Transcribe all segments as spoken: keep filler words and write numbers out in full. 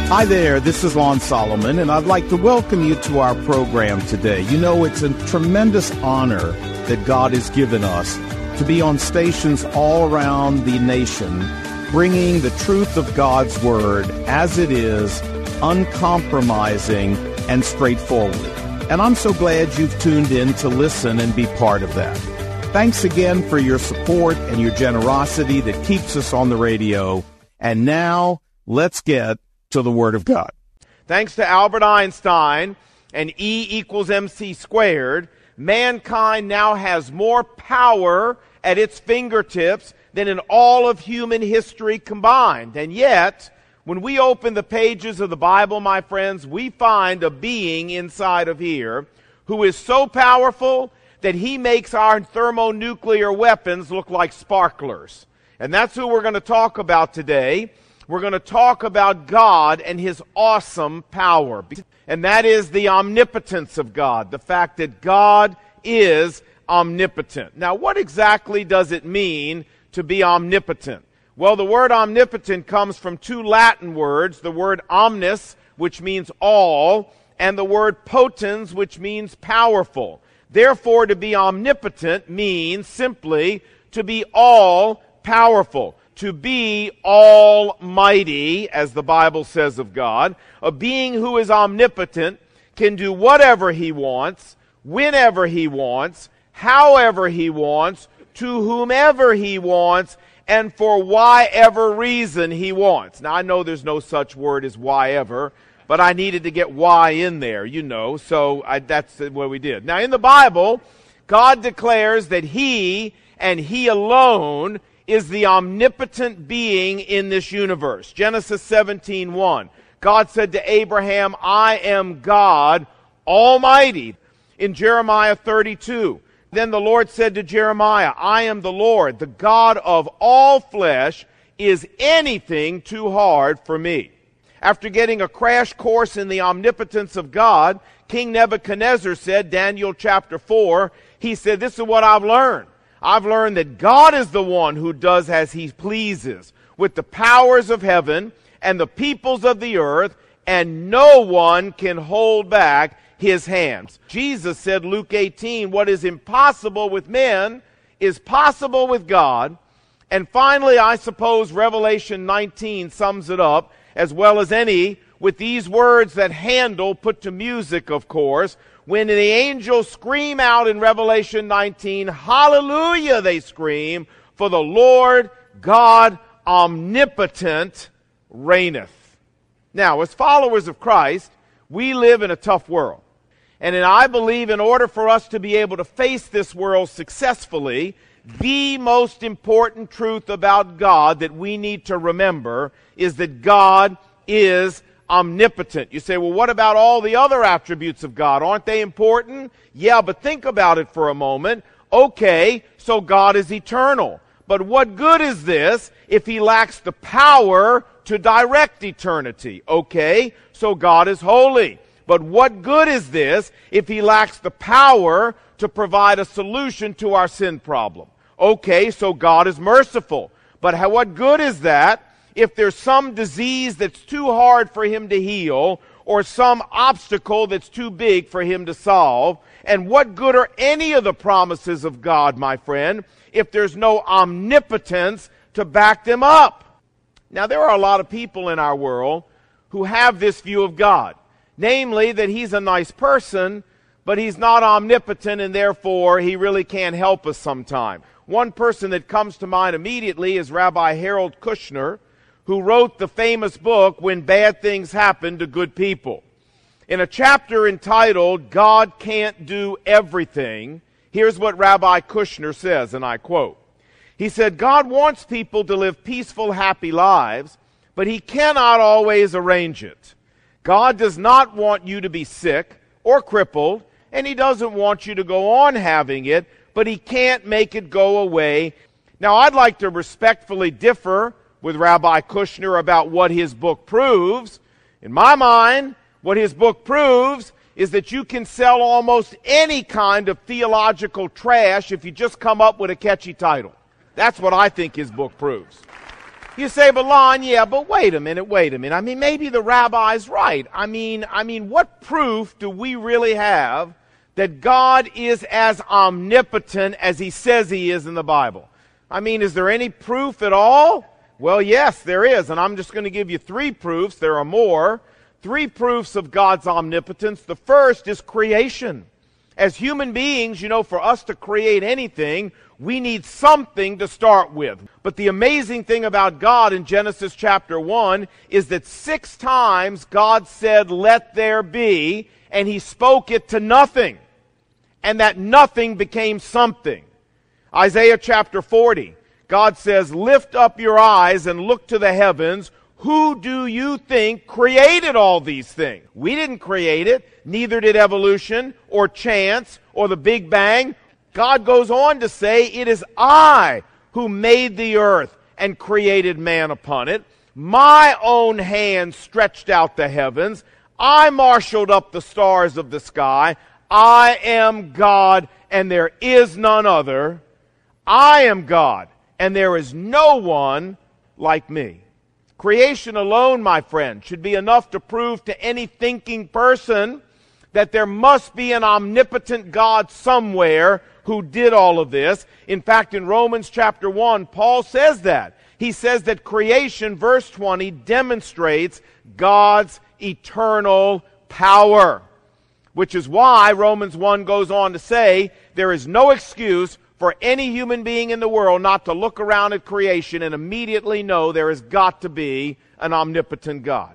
Hi there, this is Lon Solomon, and I'd like to welcome you to our program today. You know, it's a tremendous honor that God has given us to be on stations all around the nation, bringing the truth of God's Word as it is, uncompromising and straightforward. And I'm so glad you've tuned in to listen and be part of that. Thanks again for your support and your generosity that keeps us on the radio. And now, let's get to the Word of God. Thanks to Albert Einstein and E equals mc squared, mankind now has more power at its fingertips than in all of human history combined. And yet, when we open the pages of the Bible, my friends, we find a being inside of here who is so powerful that he makes our thermonuclear weapons look like sparklers. And that's who we're going to talk about today. We're going to talk about God and His awesome power. And that is the omnipotence of God, the fact that God is omnipotent. Now, what exactly does it mean to be omnipotent? Well, the word omnipotent comes from two Latin words, the word omnis, which means all, and the word potens, which means powerful. Therefore, to be omnipotent means simply to be all powerful. To be almighty, as the Bible says of God. A being who is omnipotent can do whatever he wants, whenever he wants, however he wants, to whomever he wants, and for why-ever reason he wants. Now, I know there's no such word as why-ever, but I needed to get why in there, you know, so I, that's what we did. Now, in the Bible, God declares that He and He alone is the omnipotent being in this universe. Genesis seventeen one. God said to Abraham, I am God Almighty. In Jeremiah thirty-two, then the Lord said to Jeremiah, I am the Lord, the God of all flesh. Is anything too hard for me? After getting a crash course in the omnipotence of God, King Nebuchadnezzar said, Daniel chapter four, he said, this is what I've learned. I've learned that God is the one who does as He pleases with the powers of heaven and the peoples of the earth, and no one can hold back His hands. Jesus said, Luke eighteen, what is impossible with men is possible with God. And finally, I suppose Revelation nineteen sums it up as well as any with these words that Handel put to music, of course, when the angels scream out in Revelation nineteen, hallelujah, they scream, for the Lord God omnipotent reigneth. Now, as followers of Christ, we live in a tough world. And in, I believe in order for us to be able to face this world successfully, the most important truth about God that we need to remember is that God is omnipotent. You say, well, what about all the other attributes of God? Aren't they important? Yeah, but think about it for a moment. Okay, so God is eternal. But what good is this if He lacks the power to direct eternity? Okay, so God is holy. But what good is this if He lacks the power to provide a solution to our sin problem? Okay, so God is merciful. But how, what good is that if there's some disease that's too hard for Him to heal, or some obstacle that's too big for Him to solve? And what good are any of the promises of God, my friend, if there's no omnipotence to back them up? Now, there are a lot of people in our world who have this view of God, namely that He's a nice person, but He's not omnipotent, and therefore He really can't help us sometime. One person that comes to mind immediately is Rabbi Harold Kushner, who wrote the famous book, When Bad Things Happen to Good People. In a chapter entitled, God Can't Do Everything, here's what Rabbi Kushner says, and I quote. He said, God wants people to live peaceful, happy lives, but He cannot always arrange it. God does not want you to be sick or crippled, and He doesn't want you to go on having it, but He can't make it go away. Now, I'd like to respectfully differ with Rabbi Kushner about what his book proves. In my mind, what his book proves is that you can sell almost any kind of theological trash if you just come up with a catchy title. That's what I think his book proves. You say, but Lon, yeah, but wait a minute, wait a minute. I mean, maybe the rabbi's right. I mean, I mean, what proof do we really have that God is as omnipotent as he says he is in the Bible? I mean, is there any proof at all? Well, yes, there is, and I'm just going to give you three proofs. There are more. Three proofs of God's omnipotence. The first is creation. As human beings, you know, for us to create anything, we need something to start with. But the amazing thing about God in Genesis chapter one is that six times God said, "Let there be," and he spoke it to nothing. And that nothing became something. Isaiah chapter forty, God says, "Lift up your eyes and look to the heavens. Who do you think created all these things?" We didn't create it. Neither did evolution or chance or the Big Bang. God goes on to say, "It is I who made the earth and created man upon it. My own hand stretched out the heavens. I marshaled up the stars of the sky. I am God, and there is none other. I am God, and there is no one like me." Creation alone, my friend, should be enough to prove to any thinking person that there must be an omnipotent God somewhere who did all of this. In fact, in Romans chapter one, Paul says that. He says that creation, verse twenty, demonstrates God's eternal power. Which is why Romans one goes on to say, there is no excuse for any human being in the world not to look around at creation and immediately know there has got to be an omnipotent God.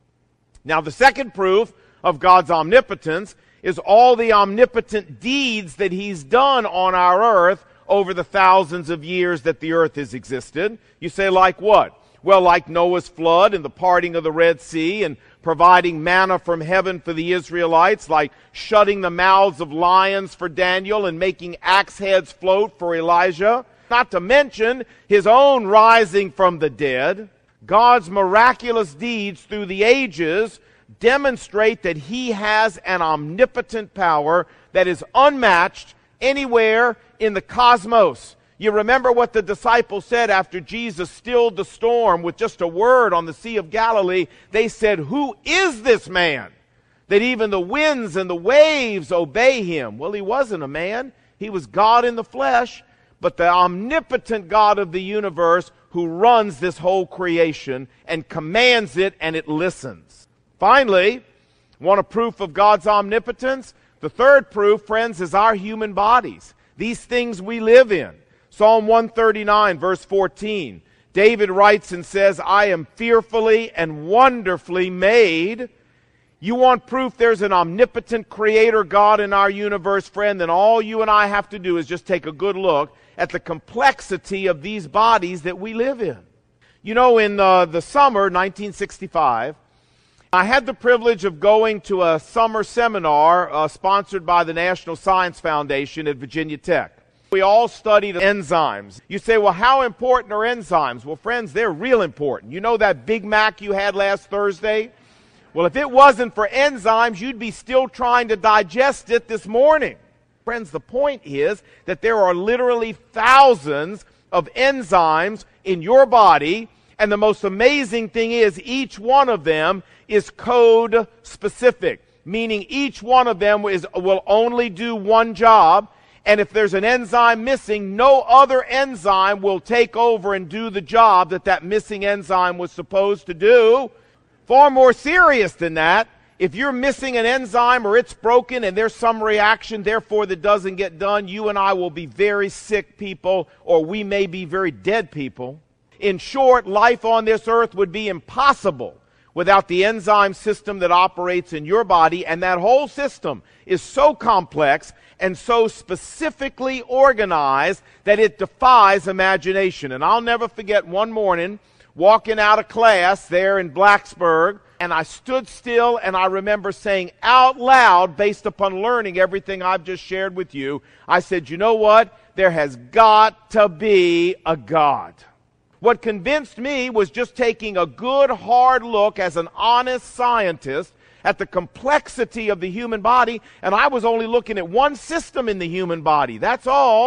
Now, the second proof of God's omnipotence is all the omnipotent deeds that he's done on our earth over the thousands of years that the earth has existed. You say, like what? Well, like Noah's flood and the parting of the Red Sea and providing manna from heaven for the Israelites, like shutting the mouths of lions for Daniel and making axe heads float for Elijah. Not to mention his own rising from the dead. God's miraculous deeds through the ages demonstrate that he has an omnipotent power that is unmatched anywhere in the cosmos. You remember what the disciples said after Jesus stilled the storm with just a word on the Sea of Galilee. They said, "Who is this man that even the winds and the waves obey him?" Well, he wasn't a man. He was God in the flesh, but the omnipotent God of the universe who runs this whole creation and commands it, and it listens. Finally, want a proof of God's omnipotence? The third proof, friends, is our human bodies. These things we live in. Psalm one thirty-nine, verse fourteen. David writes and says, "I am fearfully and wonderfully made." You want proof there's an omnipotent creator God in our universe, friend, then all you and I have to do is just take a good look at the complexity of these bodies that we live in. You know, in uh, the summer, nineteen sixty-five, I had the privilege of going to a summer seminar uh, sponsored by the National Science Foundation at Virginia Tech. We all studied enzymes. You say, well, how important are enzymes? Well, friends, they're real important. You know that Big Mac you had last Thursday? Well, if it wasn't for enzymes, you'd be still trying to digest it this morning. Friends, the point is that there are literally thousands of enzymes in your body, and the most amazing thing is each one of them is code specific, meaning each one of them is, will only do one job. And if there's an enzyme missing, no other enzyme will take over and do the job that that missing enzyme was supposed to do. Far more serious than that, if you're missing an enzyme or it's broken and there's some reaction, therefore, that doesn't get done, you and I will be very sick people, or we may be very dead people. In short, life on this earth would be impossible without the enzyme system that operates in your body, and that whole system is so complex and so specifically organized that it defies imagination. And I'll never forget one morning walking out of class there in Blacksburg, and I stood still and I remember saying out loud, based upon learning everything I've just shared with you, I said, you know what? There has got to be a God. What convinced me was just taking a good hard look as an honest scientist at the complexity of the human body, and I was only looking at one system in the human body. That's all.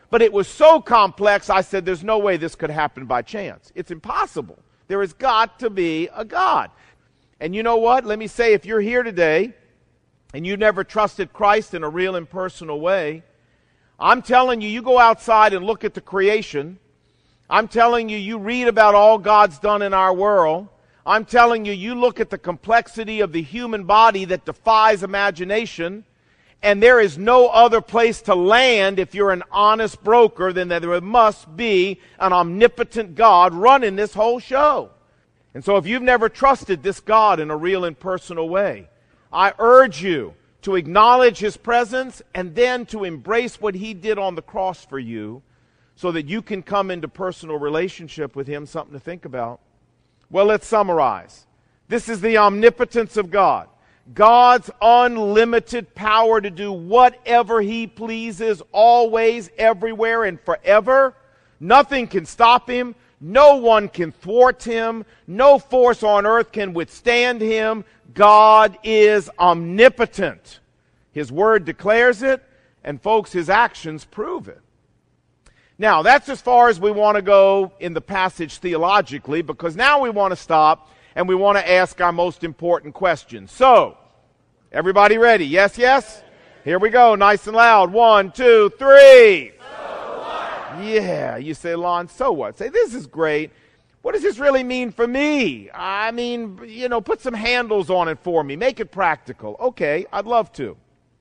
But it was so complex, I said, there's no way this could happen by chance. It's impossible. There has got to be a God. And you know what? Let me say, if you're here today and you never trusted Christ in a real and personal way, I'm telling you, you go outside and look at the creation. I'm telling you, you read about all God's done in our world. I'm telling you, you look at the complexity of the human body that defies imagination, and there is no other place to land if you're an honest broker than that there must be an omnipotent God running this whole show. And so if you've never trusted this God in a real and personal way, I urge you to acknowledge His presence and then to embrace what He did on the cross for you so that you can come into personal relationship with Him, something to think about. Well, let's summarize. This is the omnipotence of God. God's unlimited power to do whatever He pleases, always, everywhere, and forever. Nothing can stop Him. No one can thwart Him. No force on earth can withstand Him. God is omnipotent. His Word declares it, and folks, His actions prove it. Now, that's as far as we want to go in the passage theologically, because now we want to stop and we want to ask our most important question. So, everybody ready? Yes, yes? Here we go, nice and loud. One, two, three. So what? Yeah, you say, Lon, so what? Say, this is great. What does this really mean for me? I mean, you know, put some handles on it for me. Make it practical. Okay, I'd love to.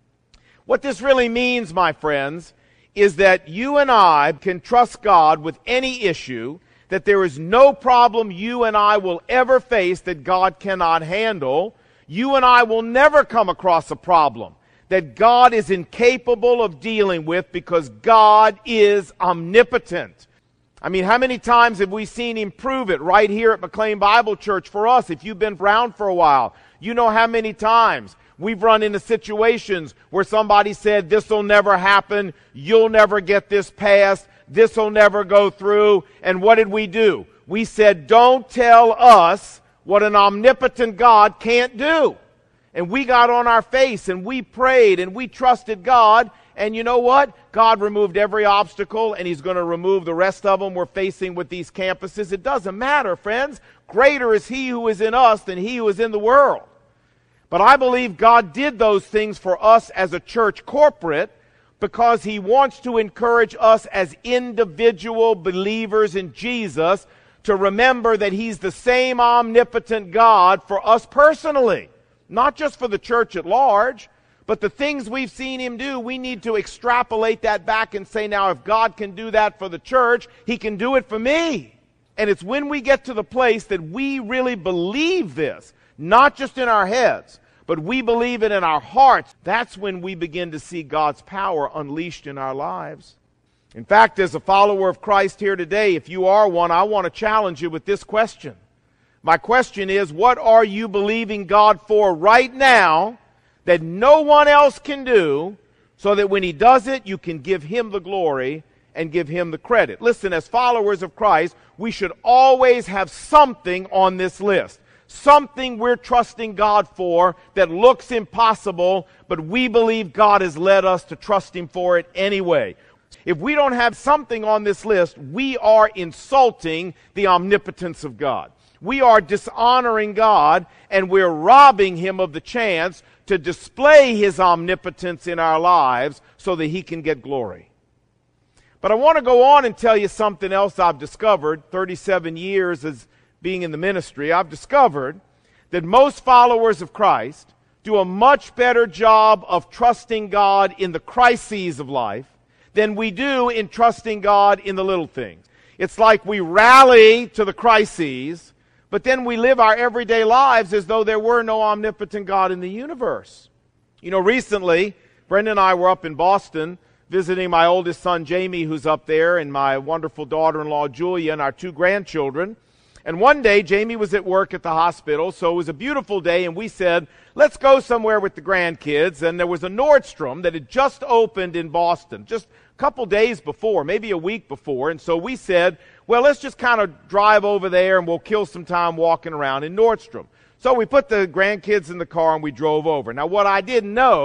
What this really means, my friends, is that you and I can trust God with any issue, that there is no problem you and I will ever face that God cannot handle. You and I will never come across a problem that God is incapable of dealing with because God is omnipotent. I mean, how many times have we seen Him prove it right here at McLean Bible Church for us? If you've been around for a while, you know how many times we've run into situations where somebody said, this will never happen, you'll never get this passed, this will never go through. And what did we do? We said, don't tell us what an omnipotent God can't do. And we got on our face and we prayed and we trusted God. And you know what? God removed every obstacle, and He's going to remove the rest of them we're facing with these campuses. It doesn't matter, friends. Greater is He who is in us than he who is in the world. But I believe God did those things for us as a church corporate because He wants to encourage us as individual believers in Jesus to remember that He's the same omnipotent God for us personally. Not just for the church at large, but the things we've seen Him do, we need to extrapolate that back and say, now if God can do that for the church, He can do it for me. And it's when we get to the place that we really believe this, not just in our heads, but we believe it in our hearts, that's when we begin to see God's power unleashed in our lives. In fact, as a follower of Christ here today, if you are one, I want to challenge you with this question. My question is, what are you believing God for right now that no one else can do, so that when He does it, you can give Him the glory and give Him the credit? Listen, as followers of Christ, we should always have something on this list. Something we're trusting God for that looks impossible, but we believe God has led us to trust Him for it anyway. If we don't have something on this list, we are insulting the omnipotence of God. We are dishonoring God, and we're robbing Him of the chance to display His omnipotence in our lives so that He can get glory. But I want to go on and tell you something else I've discovered, thirty-seven years as being in the ministry. I've discovered that most followers of Christ do a much better job of trusting God in the crises of life than we do in trusting God in the little things. It's like we rally to the crises, but then we live our everyday lives as though there were no omnipotent God in the universe. You know, recently, Brenda and I were up in Boston visiting my oldest son, Jamie, who's up there, and my wonderful daughter-in-law, Julia, and our two grandchildren. And one day, Jamie was at work at the hospital, so it was a beautiful day, and we said, let's go somewhere with the grandkids. And there was a Nordstrom that had just opened in Boston, just a couple days before, maybe a week before. And so we said, well, let's just kind of drive over there, and we'll kill some time walking around in Nordstrom. So we put the grandkids in the car, and we drove over. Now, what I didn't know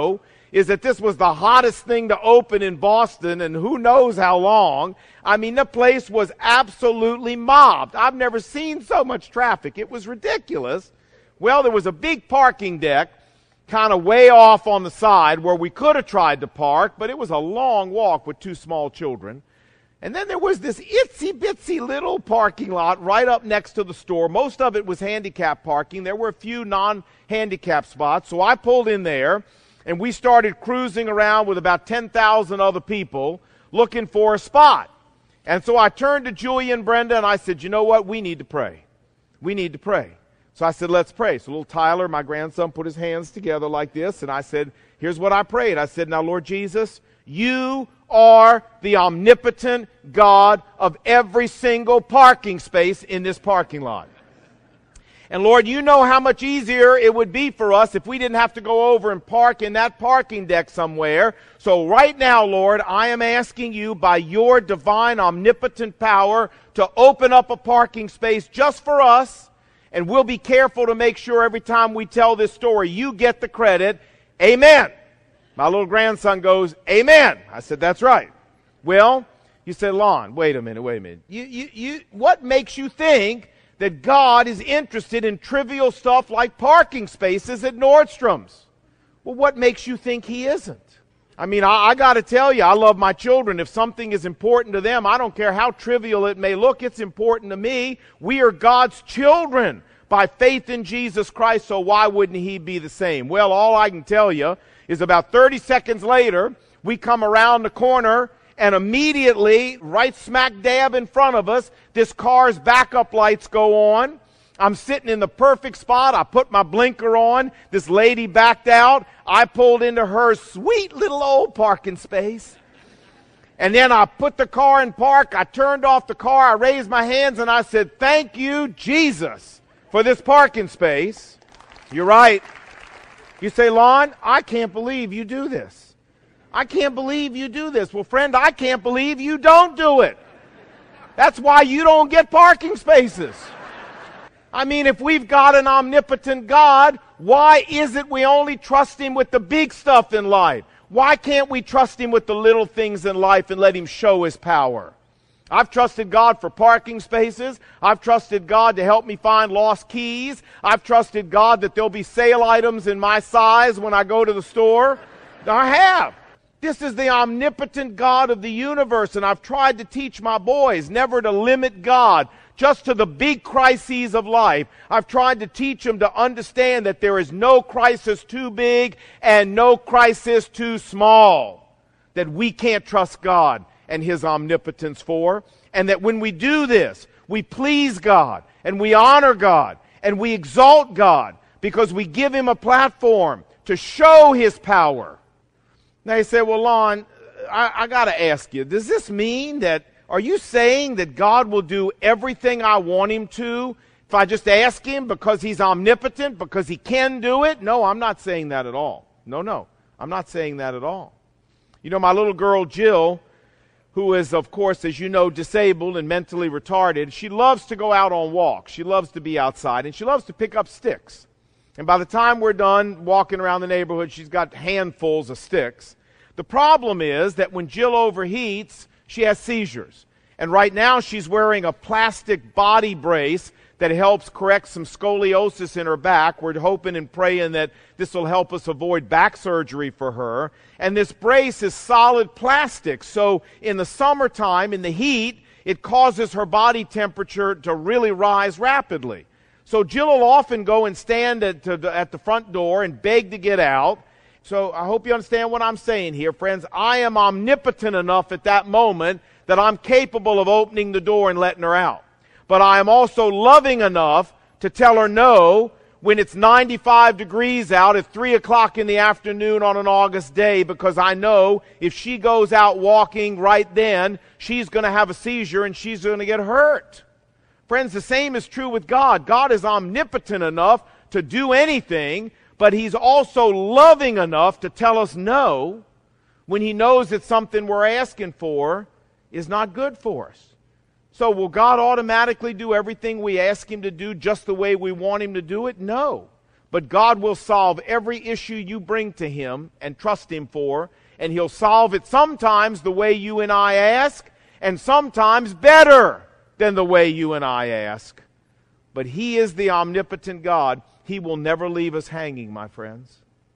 is that this was the hottest thing to open in Boston and who knows how long. I mean, the place was absolutely mobbed. I've never seen so much traffic. It was ridiculous. Well, there was a big parking deck kind of way off on the side where we could have tried to park, but it was a long walk with two small children. And then there was this itsy-bitsy little parking lot right up next to the store. Most of it was handicap parking. There were a few non-handicap spots. So I pulled in there, and we started cruising around with about ten thousand other people looking for a spot. And so I turned to Julia and Brenda, and I said, you know what? We need to pray. We need to pray. So I said, let's pray. So little Tyler, my grandson, put his hands together like this, and I said, here's what I prayed. I said, now, Lord Jesus, you are the omnipotent God of every single parking space in this parking lot. And Lord, you know how much easier it would be for us if we didn't have to go over and park in that parking deck somewhere. So right now, Lord, I am asking you by your divine omnipotent power to open up a parking space just for us, and we'll be careful to make sure every time we tell this story, you get the credit. Amen. My little grandson goes, amen. I said, that's right. Well, you said, Lon, wait a minute, wait a minute. You, you, you, what makes you think that God is interested in trivial stuff like parking spaces at Nordstrom's? Well, what makes you think he isn't? I mean, I, I got to tell you, I love my children. If something is important to them, I don't care how trivial it may look, it's important to me. We are God's children by faith in Jesus Christ, so why wouldn't he be the same? Well, all I can tell you is about thirty seconds later, we come around the corner, and immediately, right smack dab in front of us, this car's backup lights go on. I'm sitting in the perfect spot. I put my blinker on. This lady backed out. I pulled into her sweet little old parking space. And then I put the car in park. I turned off the car. I raised my hands, and I said, thank you, Jesus, for this parking space. You're right. You say, Lon, I can't believe you do this. I can't believe you do this. Well, friend, I can't believe you don't do it. That's why you don't get parking spaces. I mean, if we've got an omnipotent God, why is it we only trust him with the big stuff in life? Why can't we trust him with the little things in life and let him show his power? I've trusted God for parking spaces. I've trusted God to help me find lost keys. I've trusted God that there'll be sale items in my size when I go to the store. I have. This is the omnipotent God of the universe, and I've tried to teach my boys never to limit God just to the big crises of life. I've tried to teach them to understand that there is no crisis too big and no crisis too small that we can't trust God and his omnipotence for, and that when we do this, we please God, and we honor God, and we exalt God, because we give him a platform to show his power. Now you say, well, Lon, I, I got to ask you, does this mean that, are you saying that God will do everything I want him to if I just ask him because he's omnipotent, because he can do it? No, I'm not saying that at all. No, no, I'm not saying that at all. You know, my little girl, Jill, who is, of course, as you know, disabled and mentally retarded, she loves to go out on walks. She loves to be outside, and she loves to pick up sticks. And by the time we're done walking around the neighborhood, she's got handfuls of sticks. The problem is that when Jill overheats, she has seizures. And right now she's wearing a plastic body brace that helps correct some scoliosis in her back. We're hoping and praying that this will help us avoid back surgery for her. And this brace is solid plastic. So in the summertime, in the heat, it causes her body temperature to really rise rapidly. So Jill will often go and stand at, to the, at the front door and beg to get out. So I hope you understand what I'm saying here, friends. I am omnipotent enough at that moment that I'm capable of opening the door and letting her out. But I am also loving enough to tell her no when it's ninety-five degrees out at three o'clock in the afternoon on an August day, because I know if she goes out walking right then, she's going to have a seizure and she's going to get hurt. Friends, the same is true with God. God is omnipotent enough to do anything, but he's also loving enough to tell us no when he knows that something we're asking for is not good for us. So will God automatically do everything we ask him to do just the way we want him to do it? No. but God will solve every issue you bring to him and trust him for, and he'll solve it sometimes the way you and I ask, and sometimes better than the way you and I ask. But he is the omnipotent God. He will never leave us hanging, my friends.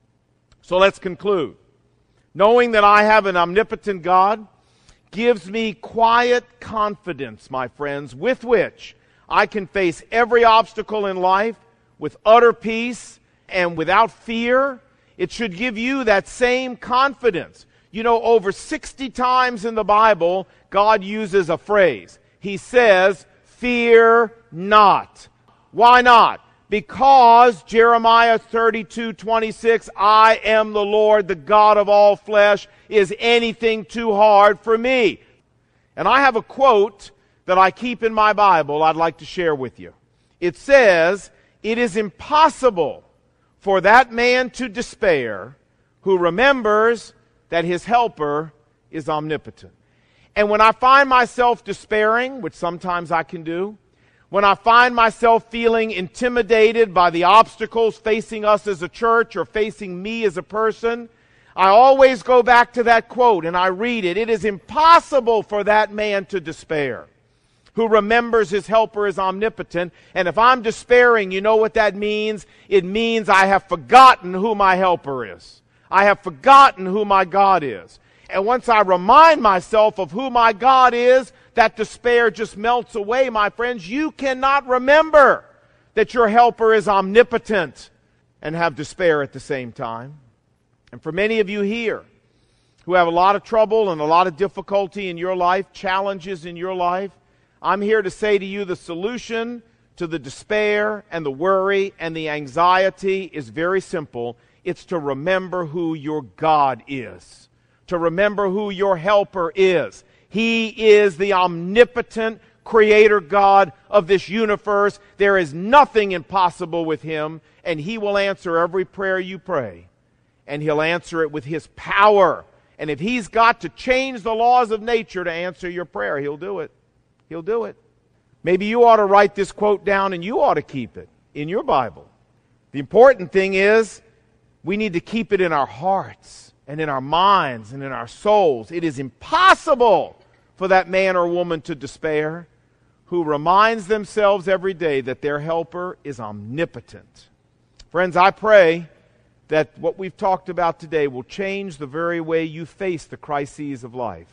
So let's conclude. Knowing that I have an omnipotent God gives me quiet confidence, my friends, with which I can face every obstacle in life with utter peace and without fear. It should give you that same confidence. You know, over sixty times in the Bible, God uses a phrase. He says, fear not. Why not? Because Jeremiah thirty-two twenty-six, I am the Lord, the God of all flesh. Is anything too hard for me? And I have a quote that I keep in my Bible I'd like to share with you. It says, it is impossible for that man to despair who remembers that his helper is omnipotent. And when I find myself despairing, which sometimes I can do, when I find myself feeling intimidated by the obstacles facing us as a church or facing me as a person, I always go back to that quote and I read it. It is impossible for that man to despair who remembers his helper is omnipotent. And if I'm despairing, you know what that means? It means I have forgotten who my helper is. I have forgotten who my God is. And once I remind myself of who my God is, that despair just melts away, my friends. You cannot remember that your helper is omnipotent and have despair at the same time. And for many of you here who have a lot of trouble and a lot of difficulty in your life, challenges in your life, I'm here to say to you the solution to the despair and the worry and the anxiety is very simple. It's to remember who your God is. To remember who your helper is. He is the omnipotent creator God of this universe. There is nothing impossible with him, and he will answer every prayer you pray. And he'll answer it with his power. And if he's got to change the laws of nature to answer your prayer, he'll do it. He'll do it. Maybe you ought to write this quote down and you ought to keep it in your Bible. The important thing is we need to keep it in our hearts and in our minds and in our souls. It is impossible for that man or woman to despair who reminds themselves every day that their helper is omnipotent. Friends, I pray that what we've talked about today will change the very way you face the crises of life.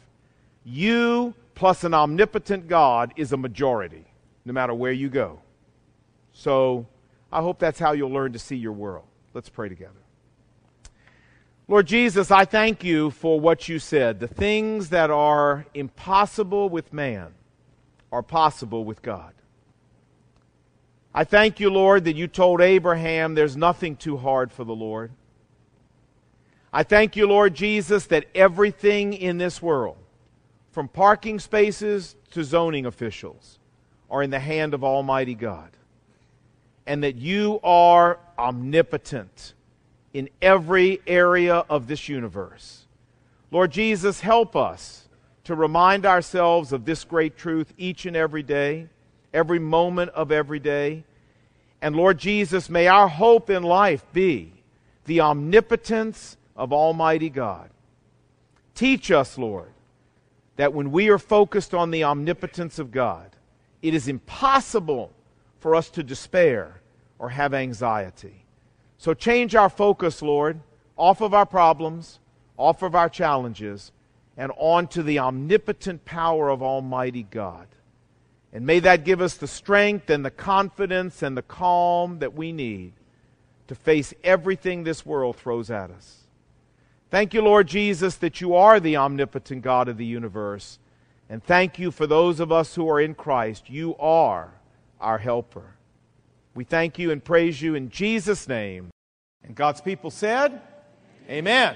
You plus an omnipotent God is a majority, no matter where you go. So I hope that's how you'll learn to see your world. Let's pray together. Lord Jesus, I thank you for what you said. The things that are impossible with man are possible with God. I thank you, Lord, that you told Abraham there's nothing too hard for the Lord. I thank you, Lord Jesus, that everything in this world, from parking spaces to zoning officials, are in the hand of Almighty God. And that you are omnipotent in every area of this universe. Lord Jesus, help us to remind ourselves of this great truth each and every day, every moment of every day. And Lord Jesus, may our hope in life be the omnipotence of Almighty God. Teach us, Lord, that when we are focused on the omnipotence of God, it is impossible for us to despair or have anxiety. So change our focus, Lord, off of our problems, off of our challenges, and on to the omnipotent power of Almighty God. And may that give us the strength and the confidence and the calm that we need to face everything this world throws at us. Thank you, Lord Jesus, that you are the omnipotent God of the universe. And thank you for those of us who are in Christ. You are our helper. We thank you and praise you in Jesus' name. And God's people said, Amen.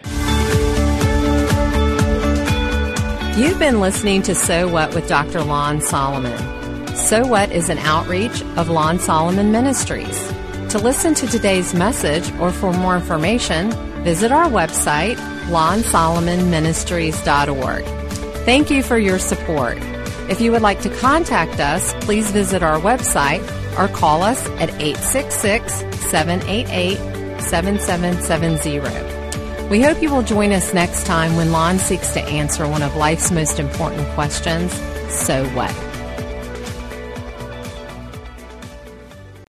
You've been listening to So What with Doctor Lon Solomon. So What is an outreach of Lon Solomon Ministries. To listen to today's message or for more information, visit our website, lon solomon ministries dot org. Thank you for your support. If you would like to contact us, please visit our website, or call us at eight six six, seven eight eight, seven seven seven zero. We hope you will join us next time when Lon seeks to answer one of life's most important questions, so what?